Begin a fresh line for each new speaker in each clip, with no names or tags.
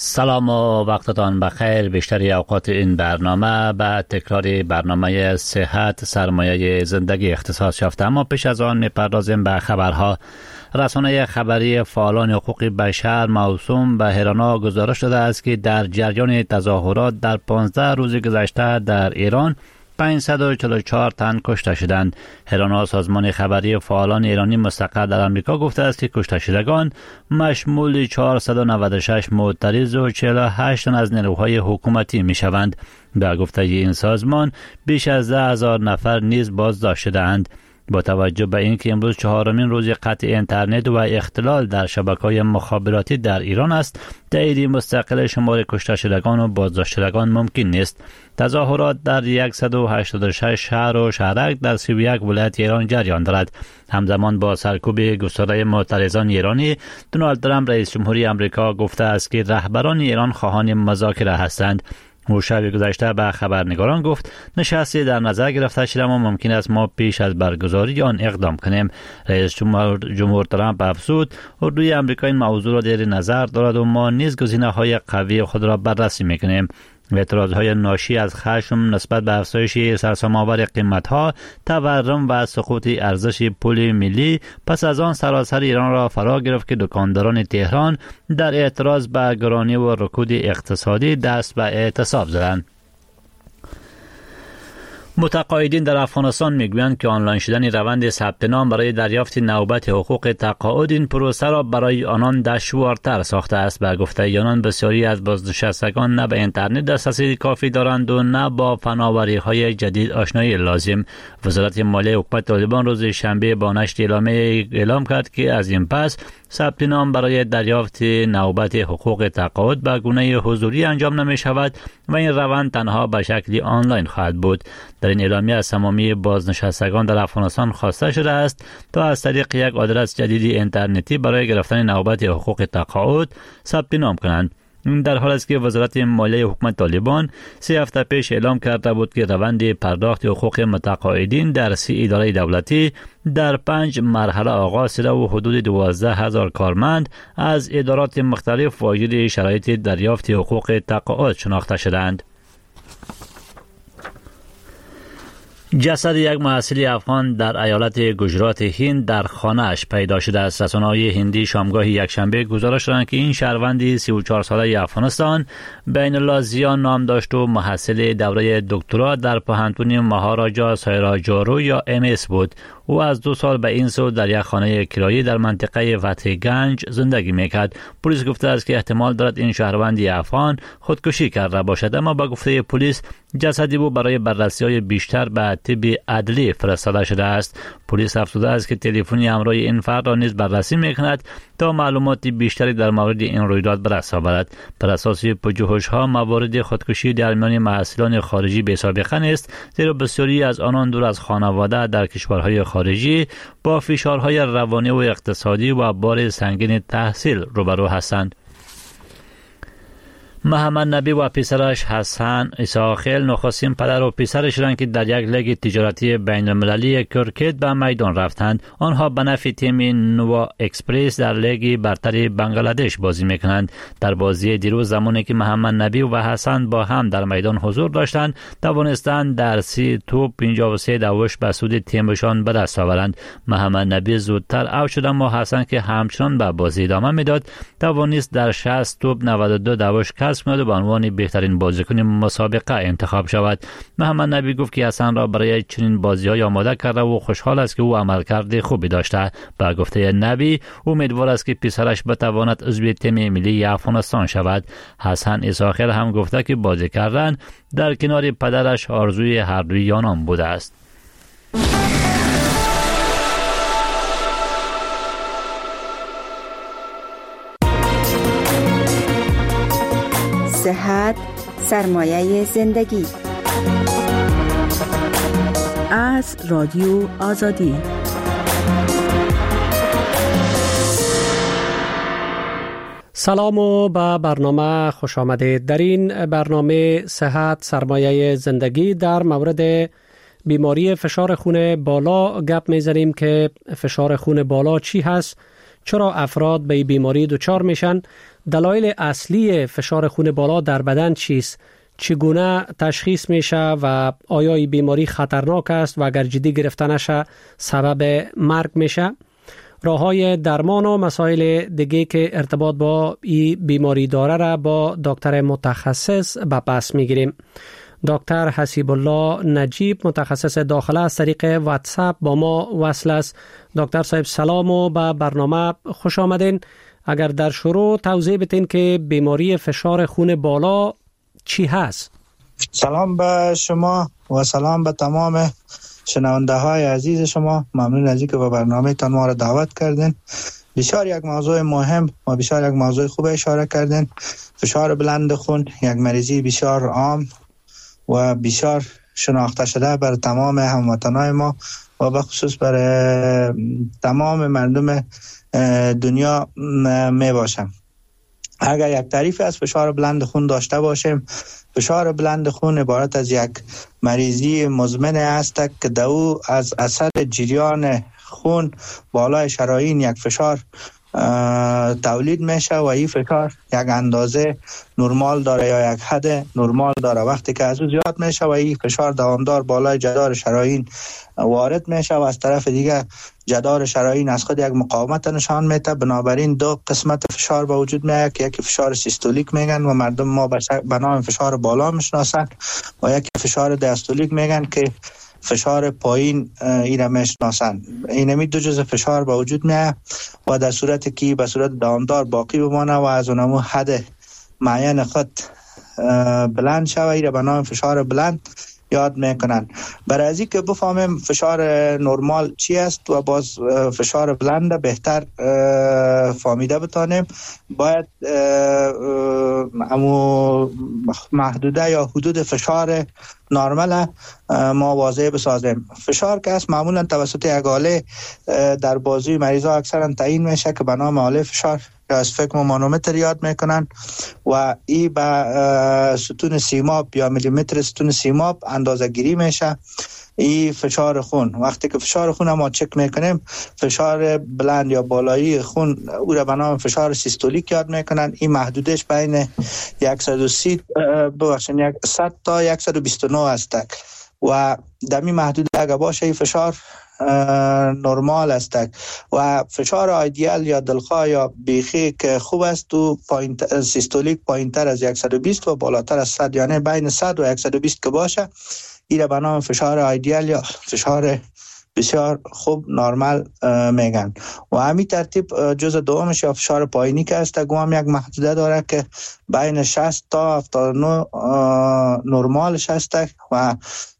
سلام و وقتتان بخیر. بیشتری اوقات این برنامه به تکرار برنامه صحت سرمایه زندگی اختصاص یافته، اما پیش از آن می‌پردازیم به خبرها. رسانه خبری فعالان حقوق بشر موسوم به هرانا گزارش داده است که در جریان تظاهرات در 15 روز گذشته در ایران 544 تن کشته شدند. هرانا سازمان خبری فعالان ایرانی مستقر در آمریکا گفته است که کشته شدگان مشمول 496 معترض و 48 تن از نیروهای حکومتی می شوند. به گفته این سازمان بیش از 10,000 نفر نیز بازداشت شدند. با توجه به اینکه امروز 4مین روز قطع اینترنت و اختلال در شبکه‌های مخابراتی در ایران است، تایید مستقل شمار کشته شدگان و بازداشت شدگان ممکن نیست. تظاهرات در 186 شهر و شهرک در 31 ولایت ایران جریان دارد. همزمان با سرکوب گسترده معترضان ایرانی، دونالد ترامپ رئیس جمهوری آمریکا گفته است که رهبران ایران خواهان مذاکره هستند. او شب گذشته به خبرنگاران گفت نشستی در نظر گرفته شده اما ممکن است ما پیش از برگزاری آن اقدام کنیم. رئیس جمهور ترامپ افزود اردوی آمریکا این موضوع را زیر نظر دارد و ما نیز گزینه‌های قوی خود را بررسی می‌کنیم. اعتراضهای ناشی از خشم نسبت به افزایش سرسام‌آور قیمت‌ها، تورم و سقوط ارزش پول ملی پس از آن سراسر ایران را فرا گرفت که دکانداران تهران در اعتراض به گرانی و رکود اقتصادی دست به اعتصاب زدند. متقاعدین در افغانستان میگویند که آنلاین شدن روند ثبت نام برای دریافت نوبت حقوق تقاعد این پروسه را برای آنان دشوارتر ساخته است. به گفته آنان بسیاری از بازنشستگان نه به اینترنت دسترسی کافی دارند و نه با فناوری‌های جدید آشنایی لازم. وزارت مالیه حکومت طالبان روز شنبه با نشر اعلامیه اعلام کرد که از این پس ثبت نام برای دریافت نوبت حقوق تقاعد به گونه حضوری انجام نمی شود و این روند تنها به شکل آنلاین خواهد بود. در این اعلامیه از تمامی بازنشستگان در افغانستان خواسته شده است تا از طریق یک آدرس جدید اینترنتی برای گرفتن نوبت حقوق تقاعد ثبت نام کنند. این در حالی است که وزارت مالیه حکومت طالبان 3 هفته پیش اعلام کرده بود که روند پرداخت حقوق متقاعدین در 30 اداره دولتی در 5 مرحله آغاز شده و حدود 12,000 کارمند از ادارات مختلف واجد شرایط دریافت حقوق تقاعد شناخته شدند. جسد یک محصل افغان در ایالت گجرات هند در خانه‌اش پیدا شده است. رسانه‌های هندی شامگاه یکشنبه گزارش دادند که این شهروند 34 ساله افغانستان بین الله زیان نام داشت و محصل دوره دکترا در پوهنتون مهاراجا سایراجارو یا MS بود. او از 2 سال به این سو در یک خانه کرایی در منطقه فتح گنج زندگی میکرد. پلیس گفته است که احتمال دارد این شهروند افغان خودکشی کرده باشد، اما با گفته پلیس جسد او برای بررسی‌های بیشتر به طب عدلی فرستاده شده است. پلیس افزوده است که تلفنی همراه این فرد را نیز بررسی میکند تا معلومات بیشتری در مورد این رویداد به دست آورد. بر اساس پژوهش‌ها موارد خودکشی در میان محصلان خارجی بی‌سابقه است، زیرا بسیاری از آنان دور از خانواده در کشورهای خارجی با فشارهای روانی و اقتصادی و بار سنگین تحصیل روبرو هستند. محمد نبی و پسرش حسن اساخیل نخستین پدر و پسرش شدند که در یک لیگ تجارتی بین المللی کرکت به میدان رفتند. آنها به نفع تیم نوا اکسپرس در لیگ برتر بنگلادش بازی میکنند. در بازی دیروز زمانی که محمد نبی و حسن با هم در میدان حضور داشتند، توانستند در 30 توپ 53 دوش به سود تیمشان به دست آورند. محمد نبی زودتر اوت شد اما حسن که همچنان به بازی ادامه میداد توانست در 60 توپ 92 دوش کسب کند و به عنوان بهترین بازیکن مسابقه انتخاب شود. محمد نبی گفت که حسن را برای چنین بازی‌های آماده کرده و خوشحال است که او عملکرد خوبی داشته. با گفته نبی امیدوار است که پسرش بتواند عضو تیم ملی افغانستان شود. حسن اساخیل هم گفته که بازی کردن در کنار پدرش آرزوی هر دوی آنان بوده است.
صحت سرمایه زندگی از رادیو آزادی.
سلام و به برنامه خوش آمدید. در این برنامه صحت سرمایه زندگی در مورد بیماری فشار خون بالا گپ میزنیم که فشار خون بالا چی هست، چرا افراد به این بیماری دچار میشن؟ دلایل اصلی فشار خون بالا در بدن چیست؟ چگونه تشخیص میشه و آیا این بیماری خطرناک است و اگر جدی گرفته نشه سبب مرگ میشه؟ راه‌های درمان و مسائل دیگه که ارتباط با این بیماری داره را با دکتر متخصص به پس میگیریم. دکتر حسیب الله نجیب متخصص داخله از طریق واتساپ با ما وصل است. دکتر صاحب سلام و به برنامه خوش آمدین. اگر در شروع توضیح بدین که بیماری فشار خون بالا چی هست؟
سلام به شما و سلام به تمام شنونده های عزیز شما. ممنون از اینکه به برنامه تان ما را دعوت کردین. بسیار یک موضوع مهم و بسیار یک موضوع خوب اشاره کردین. فشار بلند خون یک مریضی بسیار عام و بسیار شناخته شده بر تمام هموطنان ما و به خصوص بر تمام مردم دنیا می باشم. اگر یک تعریف از فشار بلند خون داشته باشیم، فشار بلند خون عبارت از یک مریضی مزمن است که دو از اثر جریان خون بالای شرايين یک فشار تولید میشه و این فشار یک اندازه نرمال داره یا یک حد نرمال داره. وقتی که از او زیاد میشه و این فشار دوامدار بالای جدار شرايين وارد میشه و از طرف دیگه جدار شرايين از خود یک مقاومت نشان میده، بنابراین دو قسمت فشار به وجود میاد که یکی فشار سیستولیک میگن و مردم ما به نام فشار بالا میشناسن و یکی فشار دیاستولیک میگن که فشار پایین ایره میشناسن. اینمی دو جزء فشار به وجود میاد و در صورتی که به صورت دوامدار باقی بمانه و از اونمو حد معین خود بلند شوه، ایره به نام فشار بلند یاد میکنن. برای از اینکه بفهمیم فشار نرمال چی است و باز فشار بلند بهتر فهمیده بتانیم، باید امو محدوده یا حدود فشار نرمال ما واضح بسازیم. فشار که است معمولا توسط یک آله در بازوی مریضا اکثرا تعیین میشه که به نام آله فشار یا اسفگمومانومتر یاد میکنن و ای با ستون سیماب یا میلیمتر ستون سیماب اندازه گیری میشه. این فشار خون، وقتی که فشار خون ما چک میکنیم، فشار بلند یا بالایی خون او را به نام فشار سیستولیک یاد میکنن. این محدودش بین 100 تا 129 است و در این محدوده اگه باشه این فشار نرمال است و فشار آیدیال یا دلخواه یا بیخی که خوب است و سیستولیک پایین تر از 120 و بالاتر از 100، یعنی بین 100 و 120 که باشه این به نام فشار آیدیال یا فشار بسیار خوب نرمال میگن. و همین ترتیب جزء دومش یا فشار پایینی که است هم یک محدوده داره که بین 60 تا 79 نرمالش است و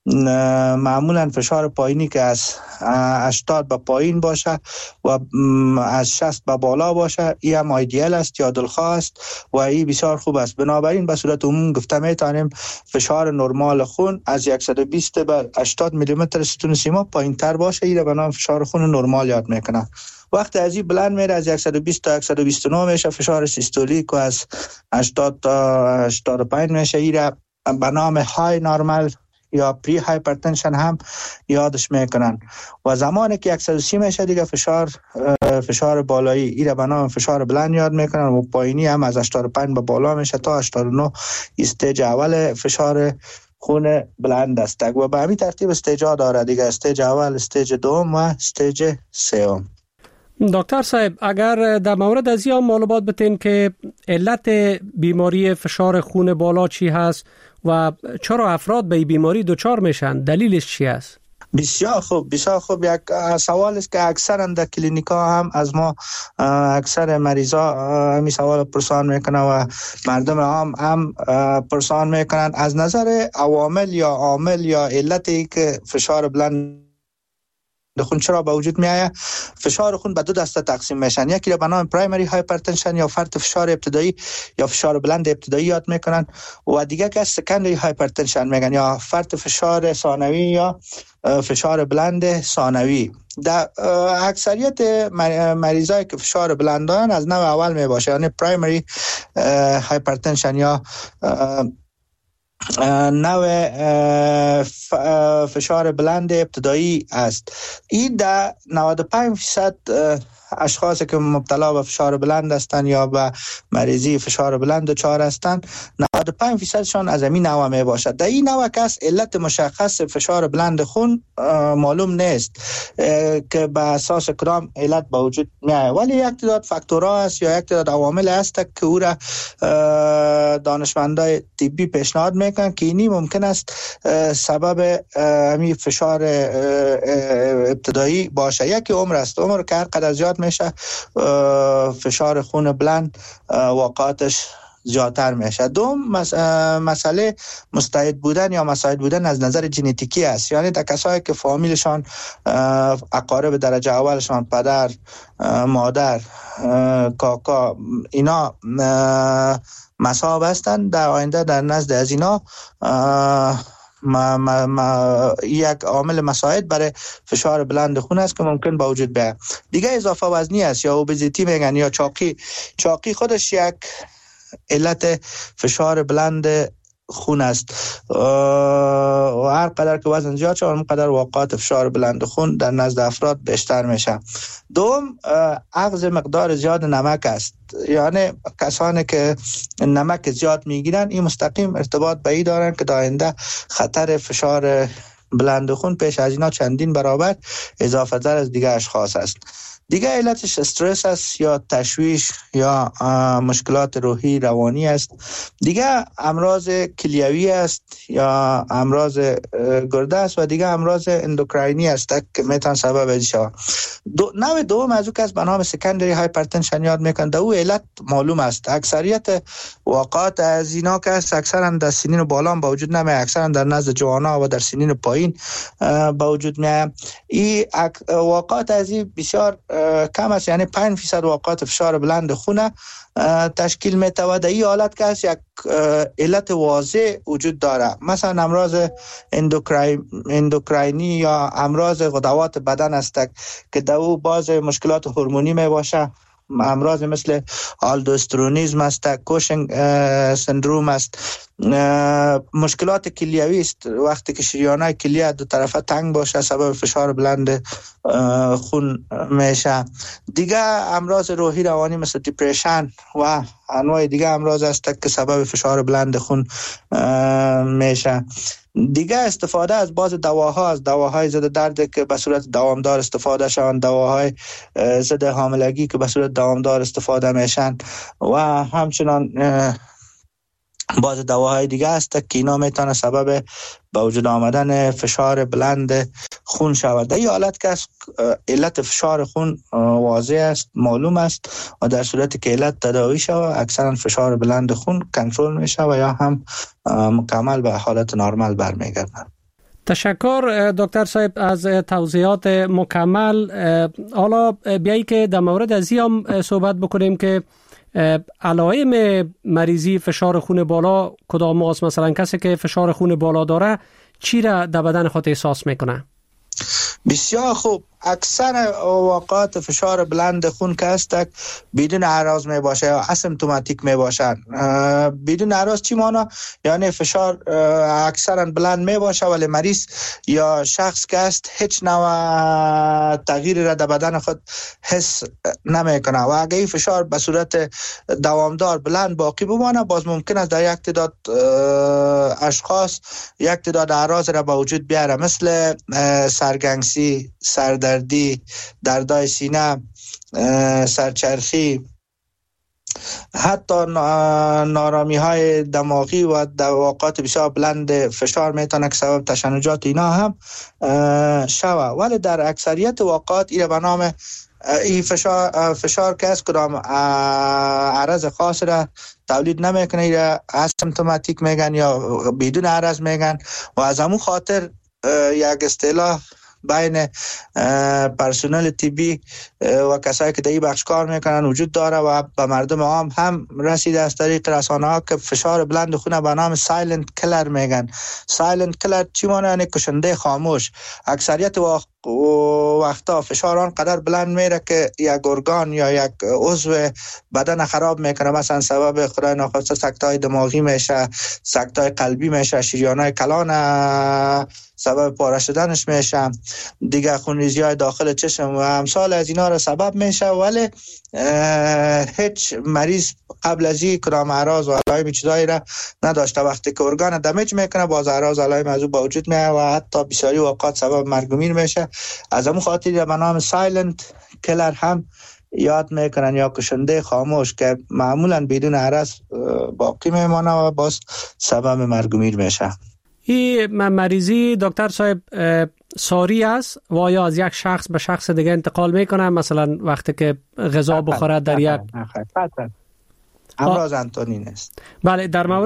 معمولا فشار پایینی که از 80 به پایین باشه و از 60 به بالا باشه این هم ایدئال است یا دلخواه است و این بسیار خوب است. بنابراین به صورت عموم گفته میتونیم فشار نرمال خون از 120 به 80 میلیمتر ستون سیماب پایین تر باشه، این به نام فشار خون نرمال یاد میکنه. وقتی از این بلند میره از 120 تا 129 میشه فشار سیستولیک و از 80 تا 85 میشه، این به نام های نرمال یا پری هایپرتنشن هم یادش میکنن. و زمانی که 130 میشه دیگه فشار بالایی این به نام فشار بلند یاد میکنن و پایینی هم از 85 به بالا میشه تا 89 استیج اول فشار خون بلند است و به همین ترتیب استیجا داره دیگه، استیج اول، استیج دوم و استیج سوم.
دکتر صاحب اگر در مورد از این معلومات بتین که علت بیماری فشار خون بالا چی هست و چرا افراد به این بیماری دچار میشن، دلیلش چی است؟
بسیار خوب یک سوال است که اکثرا در کلینیکا هم از ما اکثر مریضا همین سوال پرسان میکنن و مردم هم پرسان میکنن از نظر عوامل یا عامل یا علتی که فشار بلند خون چرا به وجود می آید. فشار خون به دو دسته تقسیم میشن، یکی را به نام پرایمری هایپرتنشن یا فرط فشار ابتدایی یا فشار بلند ابتدایی یاد میکنن و دیگه که سکندری هایپرتنشن میگن یا فرط فشار ثانوی یا فشار بلند ثانوی. در اکثریت مریضایی که فشار بلند دارن از نوع اول می باشه، یعنی پرایمری هایپرتنشن یا نوع فشار بلند ابتدایی است. این در 95% اشخاصی که مبتلا به فشار بلند هستند یا به مریضی فشار بلند دچار هستند 95% شان از این نوع می باشد. در این نوع کس علت مشخص فشار بلند خون معلوم نیست که به اساس کدام علت به وجود می آید، ولی یک تعداد فاکتورها است یا یک تعداد عوامل است که او را دانشمندای طبی پیشنهاد میکنند که اینی ممکن است سبب همین فشار ابتدایی باشه. یکی عمر است، عمر که هر قدر زیاد میشه فشار خون بلند واقعاتش زیادتر میشه. دوم مسئله مستعد بودن یا مساعد بودن از نظر ژنتیکی است، یعنی در کسایی که فامیلشان اقارب درجه اولشان پدر مادر کاکا اینا مصاب هستند، در آینده در نزد از اینا یک عامل مساعد برای فشار بلند خون است که ممکن با وجود بیاید. دیگه اضافه وزنی است یا اوبزیتی میگن یا چاقی خودش یک علت فشار بلند خون است و هر قدر که وزن زیاد شد اون قدر واقعات فشار بلند خون در نزد افراد بیشتر میشه. دوم اخذ مقدار زیاد نمک است، یعنی کسانی که نمک زیاد میگیرن این مستقیم ارتباط به این دارن که در آینده خطر فشار بلند خون پیش از اینا چندین برابر اضافه تر از دیگه اشخاص است. دیگه علتش استرس است یا تشویش یا مشکلات روحی روانی است. دیگه امراض کلیوی است یا امراض گرده است و دیگه امراض اندوکراینی است که میتونه سبب این شود. نوع دوم از او که به نام سکندری هایپرتنشن یاد میکنند، او علت معلوم است. اکثریت واقعات از اینا که است اکثرا در سنین بالا با وجود نمی، اکثرا در نزد جوانا و در سنین پایین با وجود می. این واقعات از این بسیار کم است، یعنی 5% واقعات فشار بلند خون تشکیل می‌دهد و در این حالت که یک علت واضح وجود داره، مثلا امراض اندوکراینی یا امراض غدوات بدن است که در او باز مشکلات هورمونی می باشه، امراض مثل آلدوسترونیزم است، کوشنگ سندروم است، مشکلات کلیوی است، وقتی که شریان‌های کلیه دو طرفه تنگ باشه سبب فشار بلند خون میشه. دیگه امراض روحی روانی مثل دیپریشن و انواع دیگه امراض است که سبب فشار بلند خون میشه. دیگه استفاده از بعض دواها، از دواهای ضد درد که به صورت دوامدار استفاده شوند، دواهای ضد حاملگی که به صورت دوامدار استفاده میشن و همچنان بعض دواهای دیگه است که اینا میتونه سبب به وجود آمدن فشار بلند خون شود. در این حالت که علت فشار خون واضح است، معلوم است و در صورتی که علت تداوی شود اکثرا فشار بلند خون کنترل میشه و یا هم مکمل به حالت نرمال برمیگردد.
تشکر دکتر صاحب از توضیحات مکمل. حالا بیایی که در مورد از هم صحبت بکنیم که علائم مریضی فشار خون بالا کدام است؟ مثلا کسی که فشار خون بالا داره چی را در بدن خود احساس میکنه؟
بسیار خوب. اکثر واقعات فشار بلند خون که هست بدون اعراض می باشه یا اسیمپتوماتیک می باشن. بدون اعراض چی مانا؟ یعنی فشار اکثرا بلند می باشه ولی مریض یا شخص که هست هیچ نوع تغییری را در بدن خود حس نمی کنه و اگه این فشار به صورت دوامدار بلند باقی بمانه باز ممکن است در یک تعداد اشخاص یک تعداد اعراض را به وجود بیاره، مثل سرگنگسی، سردردی، دردای سینه، سرچرخی، حتی نارامی های دماغی و در واقعات بسیار بلند فشار میتونه که سبب تشنجات اینا هم شود. ولی در اکثریت واقعات این به نام این فشار که از کدام عرض خاص را تولید نمیکنه، یا اسیمپتوماتیک میگن یا بدون عرض میگن و از همون خاطر یک اصطلاح بین پرسنل طبی و کسایی که در این بخش کار میکنن وجود داره و به مردم عام هم رسیده از طریق رسانه ها که فشار بلند خون به نام سایلنت کلر میگن. سایلنت کلر چی معنی؟ یعنی کشنده خاموش. اکثریت وقتا فشار آن قدر بلند میره که یک ارگان یا یک عضو بدن خراب میکنه، مثلا سبب خدای ناخواسته سکته های دماغی میشه، سکته های قلبی میشه، شریان‌های کلان سبب پاره شدنش میشه، دیگه خونریزی های داخل چشم و امثال از اینا را سبب میشه. ولی هیچ مریض قبل از این کدام اعراض و علائم چیزایی را نداشته. وقتی که ارگان دمیج میکنه باز اعراض و علائم از او با وجود میاد و حتی بسیاری اوقات سبب مرگ و میر میشه. از همون خاطر به نام سایلنت کلر هم یاد میکنن یا کشنده خاموش که معمولا بدون عرض باقی میمانه و باز سبب مرگ و میر میشه.
این مریضی دکتر صاحب ساری است و آیا از یک شخص به شخص دیگه انتقال میکنه؟ مثلا وقتی که غذا بخورد در یک
امراض انتونین است.
بله،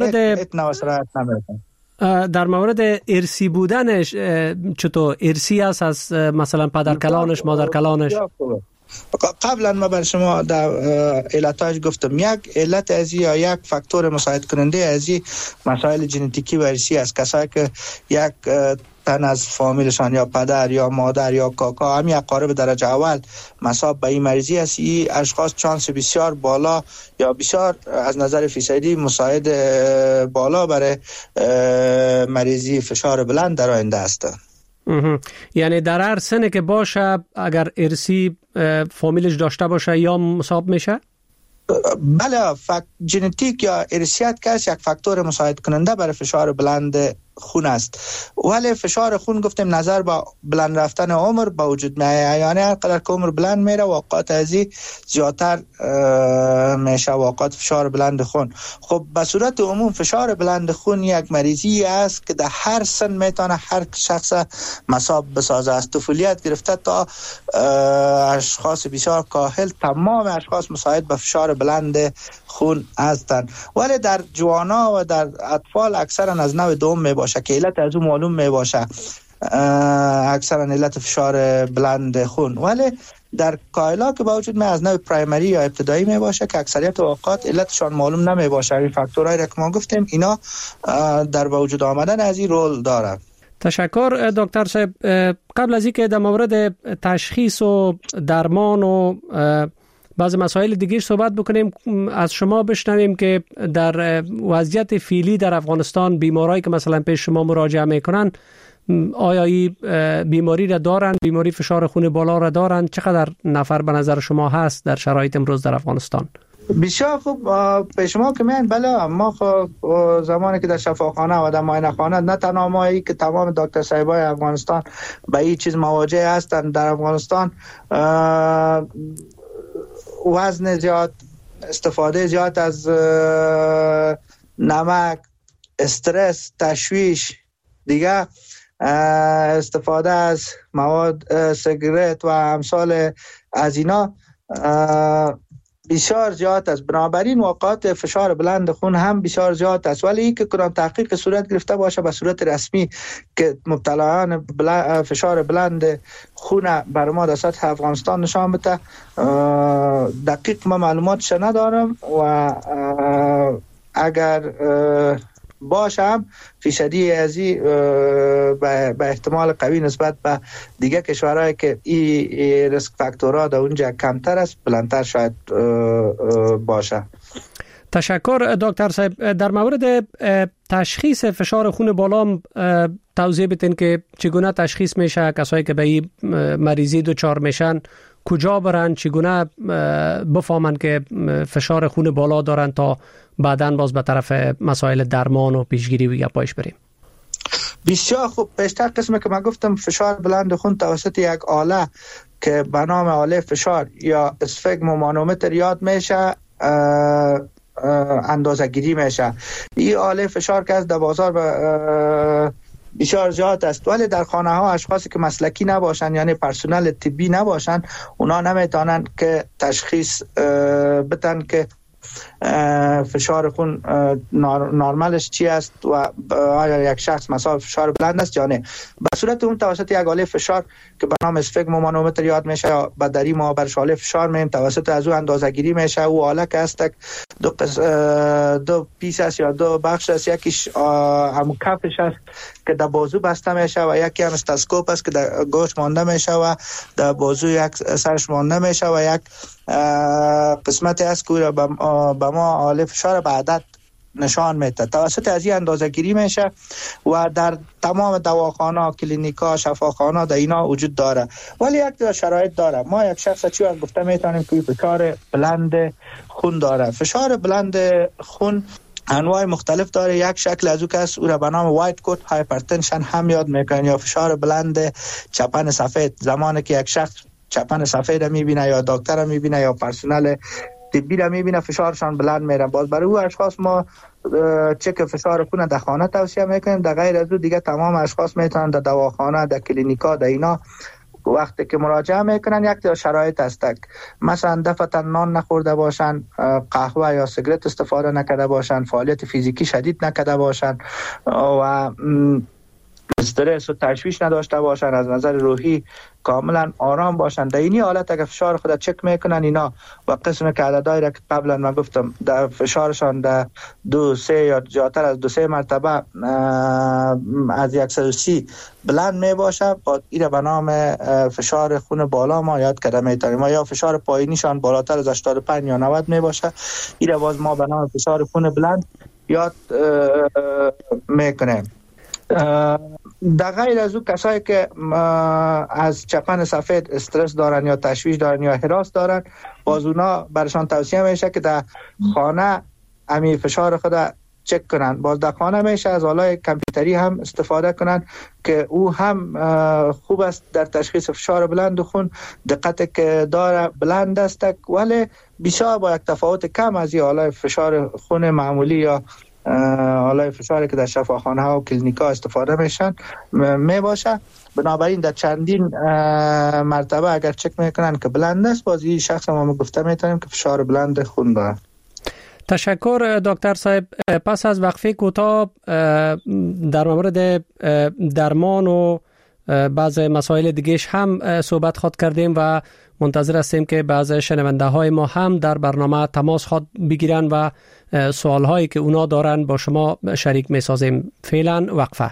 در مورد ارسی بودنش چطور ارسی است از مثلا پدر کلانش مادر کلانش؟
قبلا ما بر شما در علتاش گفتم یک علت ازی یا یک فاکتور مساعد کننده ازی مسائل ژنتیکی و ارثی است. کسایی که یک تن از فامیلشان یا پدر یا مادر یا کاکا هم یک قارب درجه اول مصاب به این مریضی است، این اشخاص چانس بسیار بالا یا بسیار از نظر فیصدی مساعد بالا برای مریضی فشار بلند در آینده است.
یعنی در هر سنی که باشه اگر ارثی فامیلش داشته باشه یا مصاب میشه؟
بله، ژنتیک یا ارثیات که یک فاکتور مساعد کننده برای فشار بلند خون است. ولی فشار خون گفتیم نظر با بلند رفتن عمر با وجود میاد، یعنی هر قدر که عمر بلند میره اوقات ازی زیادتر میشه اوقات فشار بلند خون. خب به صورت عموم فشار بلند خون یک مریضی است که در هر سن میتونه هر شخص مصاب بسازه، از طفولیت گرفته تا اشخاص بسیار کاهل تمام اشخاص مساعد به فشار بلند خون هستند. ولی در جوانا و در اطفال اکثرا از نوع دوم می باشه که علت از اون معلوم می باشه، اکثرا علت فشار بلند خون. ولی در کایلا که با وجود از نوع پرایمری یا ابتدایی می باشه که اکثریت اوقات علتشان معلوم نمی باشه. این فاکتورهایی که ما گفتیم اینا در وجود آمدن از این رول داره.
تشکر دکتر صاحب. قبل از اینکه در مورد تشخیص و درمان و بعض مسائل دیگه صحبت بکنیم، از شما بشنویم که در وضعیت فعلی در افغانستان بیمارایی که مثلا پیش شما مراجعه میکنن آیا این بیماری را دارن، بیماری فشار خون بالا را دارن؟ چقدر نفر به نظر شما هست در شرایط امروز در افغانستان؟
بسیار خوب. پیش ما که میان بله، ما خب زمانی که در شفاخانه و در معاینه خانه نه تنها مایی که تمام دکتر صاحبای افغانستان به این چیز مواجه هستند. در افغانستان وزن زیاد، استفاده زیاد از نمک، استرس، تشویش، دیگه استفاده از مواد سیگارت و امثال از اینا بسیار زیاد است. بنابراین واقعات فشار بلند خون هم بسیار زیاد است. ولی این که کنم تحقیق صورت گرفته باشه به صورت رسمی که مبتلایان فشار بلند خون بر ما در سطح افغانستان نشان بده، دقیق ما معلوماتش ندارم و اگر باشم فیصدی ازی به احتمال قوی نسبت به دیگه کشورهایی که این ریسک فاکتورها در اونجا کمتر است بلندتر شاید باشه.
تشکر دکتر صاحب. در مورد تشخیص فشار خون بالا توضیح بدین که چگونه تشخیص میشه، کسایی که به این مریضی دچار میشن کجا برن، چگونه بفهمن که فشار خون بالا دارن تا بعداً باز به طرف مسائل درمان و پیشگیری و گپایش بریم؟
بسیار خوب. پیشتر قسمی که من گفتم فشار بلند خون توسط یک آله که به نام آله فشار یا اسفگمومانومتر یاد میشه اندازه گیری میشه. این آله فشار که از در بازار بسیار زیاد است، ولی در خانه ها اشخاصی که مسلکی نباشن یعنی پرسنل طبی نباشن اونا نمیتونن که تشخیص بدن که فشار خون نرمالش چی است و آیا یک شخص مثلا فشار بلند است یا نه. به صورت اون توسط یک آله فشار که به نام اسفگمومانومتر یاد میشه یا بدری ما برش آله فشار میم توسط از او اندازه گیری میشه. او آله که است دو پیس است یا دو بخش است، یکیش همون کفش است که در بازو بسته میشه و یکی هم استاسکوپ است که در گوش مانده میشه و در بازو یک سرش مانده میشه و یک قسمتی است که به ما آله فشار به عدد نشان میده. توسط از این اندازه گیری میشه و در تمام دواخانه، کلینیکا، شفاخانه در اینا وجود داره. ولی یک شرایط داره. ما یک شخص چی گفته میتونیم که فشار بلند خون داره. فشار بلند خون انواع مختلف داره. یک شکل از او کس او را به نام وایت کوت هایپرتنشن هم یاد میکنن یا فشار بلند چپن سفید. زمانی که یک شخص چپن سفید را میبینه یا دکتر را میبینه یا پرسنل طبی را میبینه فشارشان بلند میره. باز برای او اشخاص ما چک فشار خون در خانه توصیه میکنیم. در غیر از او دیگه تمام اشخاص میتونن در دواخانه، در کلینیکا، در اینا وقتی که مراجعه میکنن یک شرایط است. مثلا دفعتا نان نخورده باشن، قهوه یا سیگرت استفاده نکرده باشن، فعالیت فیزیکی شدید نکرده باشن و استرس و تشویش نداشته باشن، از نظر روحی کاملا آرام باشن. در اینی حالت اگر فشار خود چک میکنن اینا و قسم که عددهایی را که قبلا من گفتم در فشارشان در 2-3 یا جاتر از 2-3 مرتبه از 130 بلند می باشه، این را به نام فشار خون بالا ما یاد کرده میتونیم. ما یا فشار پایینیشان بالاتر از 85 یا 90 می باشه، این را باز ما به نام فشار خون بلند یاد میکنیم. در غیر از او کسایی که از چپن سفید استرس دارن یا تشویش دارن یا هراس دارن، باز اونا برشان توصیه میشه که در خانه امی فشار خود چک کنن. باز در خانه میشه از آلای کامپیوتری هم استفاده کنن که او هم خوب است در تشخیص فشار بلند خون. دقت که داره بلند است ولی بسیار با یک تفاوت کم از این آلای فشار خون معمولی یا حالا فشاری که در شفاخانه ها و کلینیکا استفاده میشن می باشه. بنابراین در چندین مرتبه اگر چک میکنن که بلند است، باز این شخص ما گفته میتونیم که فشار بلند خون داره.
تشکر دکتر صاحب. پس از وقفه کوتاه در مورد درمان و بعض مسائل دیگهش هم صحبت خود کردیم و منتظر هستیم که بعض شنونده های ما هم در برنامه تماس خود بگیرن و سوال هایی که اونا دارن با شما شریک می سازیم. فعلا وقفه.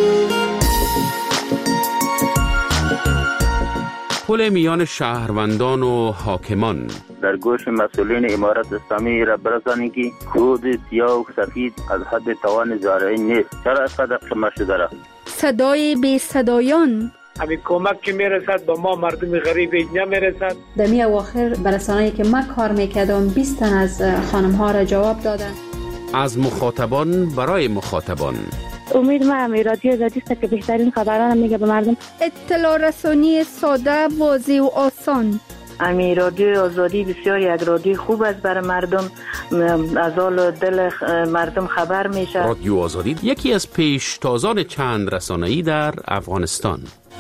پل میان شهروندان و حاکمان
در گوش مسئولین امارت اسلامی را برسانید که خود سیاه و سفید از حد توان زارعی نیست. چرا از قدر قمه شده را؟ صدای
بی صدایان
همین کمک که میرسد با ما مردم غریب نمیرسد.
در می اواخر برسانه‌ای که من کار میکردم 20 تن از خانم ها را جواب دادن.
از مخاطبان برای مخاطبان.
امید ما رادیو آزادی است که بهترین خبران میگه به مردم.
اطلاع رسانی ساده، واضح و آسان.
امی رادیو آزادی بسیار یک رادیو خوب است برای مردم، از حال دل مردم خبر میشه.
رادیو آزادی یکی از پیشتازان چند رسانه‌ای در افغانستان.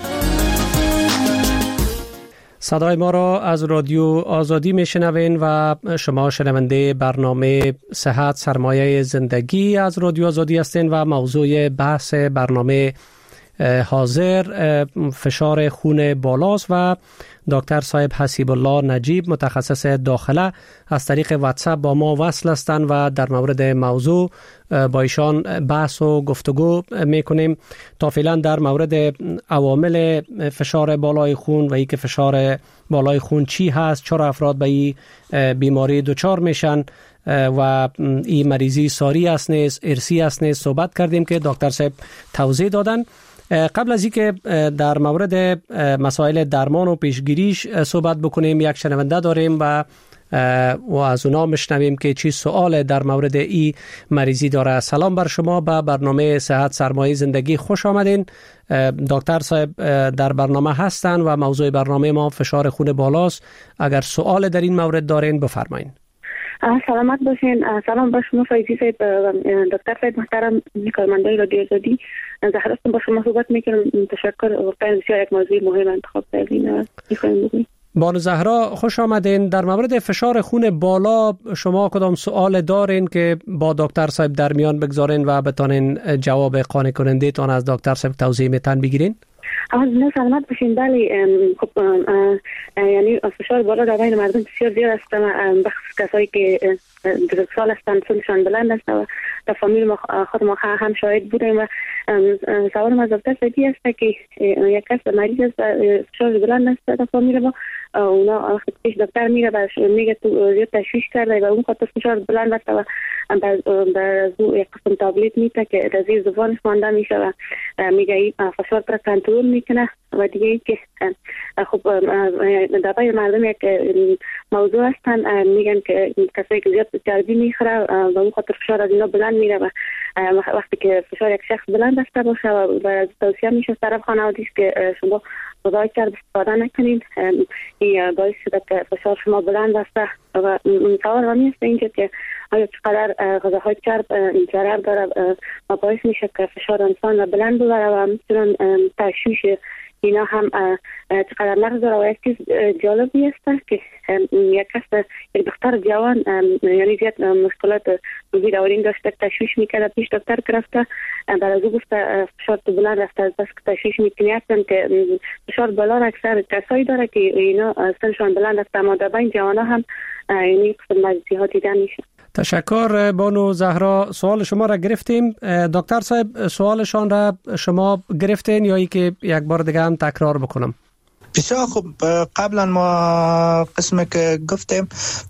صدای ما را از رادیو آزادی میشنوین و شما شنونده برنامه صحت سرمایه زندگی از رادیو آزادی هستین و موضوع بحث برنامه حاضر فشار خون بالاست و دکتر صاحب حسیب الله نجیب متخصص داخله از طریق واتساپ با ما وصل هستند و در مورد موضوع با ایشان بحث و گفتگو میکنیم. تا فعلا در مورد عوامل فشار بالای خون و اینکه فشار بالای خون چی هست، چرا افراد به این بیماری دچار میشن و این مریضی ساری است نیست، ارثی است نیست صحبت کردیم که دکتر صاحب توضیح دادن. قبل از اینکه در مورد مسائل درمان و پیشگیریش صحبت بکنیم، یک شنونده داریم و از اونا مشنویم که چی سوال در مورد این مریضی داره. سلام بر شما، به برنامه صحت سرمایه زندگی خوش آمدین. دکتر صاحب در برنامه هستن و موضوع برنامه ما فشار خون بالاست. اگر سوال در این مورد دارین بفرمایین.
سلامت باشین. سلام با شما فایزی صاحب، دکتر صاحب محترم، کارمندای رادیو آزادی. زهرا با شما صحبت میکنم. تشکر، واقعا بسیار یک موضوع مهم انتخاب کردین.
بانو زهرا خوش آمدین. در مورد فشار خون بالا شما کدام سوال دارین که با دکتر صاحب در میان بگذارین و بتانین جواب قانع کننده تان از دکتر صاحب توضیح میتن بگیرین؟
نه سلامت باشین. بله، خب یعنی فشار بالا در بین مردم بسیار زیاد است، بخصوص کسایی که بزرگسال هستند، سنشان بلند است و در فامیل ما خود ما هم شاهد بودیم و سوال از دکتر صاحبی است که یک کس مریض است و فشار بلند است در فامیل ما اونا وقتی پیش دکتر میره میگه تو زیاد تشویش کرده و اون خاطر فشار بلند است و بر یک قسم تابلت میده که در زیر زبانش مانده میشه و میگه این فشار را کنترل میکنه. و دیگه این که خب دبای مردم یک موضوع هستن میگن که کسایی که زیاد چربی میخوره و اون خاطر فشار از اینا بلند میره و وقتی که فشار یک شخص بلند است باشه و برای توصیه میشه طرف خانوادگی که شما غذای چرب استفاده نکنید. این باعث شده که فشار شما بلند است و سوال هم نیست اینجا که آیا چقدر غذاهای چرب ضرر داره و باعث میشه که فشار انسان را بلند ببره و مثلا تشویش اینا هم چقدر نقص داره. و یک چیز جالبی است که یک دختر جوان یعنی زیاد مشکلات روزی دورین داشته، تشویش میکرده، پیش دکتر گرفته، برای از او گفته فشار تو بلند رفته، از بس که تشویش میکنی هستن که فشار بلند اکثر کسایی داره که اینا سنشان بلند است، اما در بین جوان هم این قسم مریضی ها دیده میشه.
تشکر بانو زهرا. سوال شما را گرفتیم. دکتر صاحب سوالشان را شما گرفتین یا ای که یک بار دیگه هم تکرار بکنم؟
بسیار خوب. قبلا ما قسمی که گفتیم